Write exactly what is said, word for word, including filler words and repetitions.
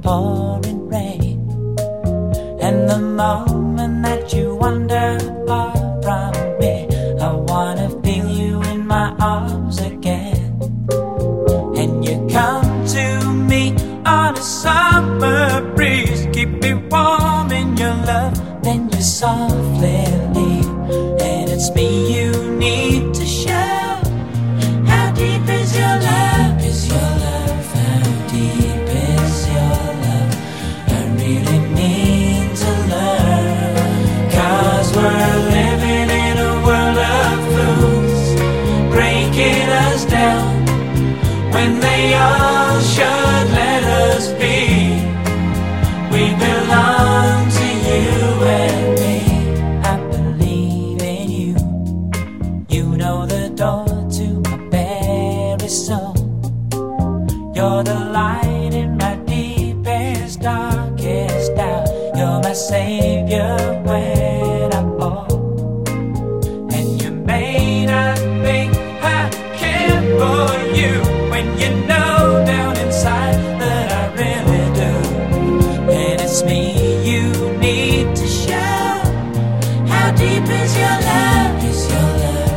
pouring rain. And the moment that you wander far from me, I wanna feel you in my arms again. And you come to me on a summer breeze, keep me warm in your love, then you softly leave. And it's me you need to show. How deep is your love? Is your love? How deep is your love? I really need to learn. Cause we're living in a world of fools, breaking us down when they all should let us be. We belong to you and me. I believe in you. You know the door to my very soul. You're the light in my deepest, darkest doubt. You're my savior when I fall. And you may not think I care for you, when you know down inside that I really do. And it's me you need to show. How deep is your love? Is your love?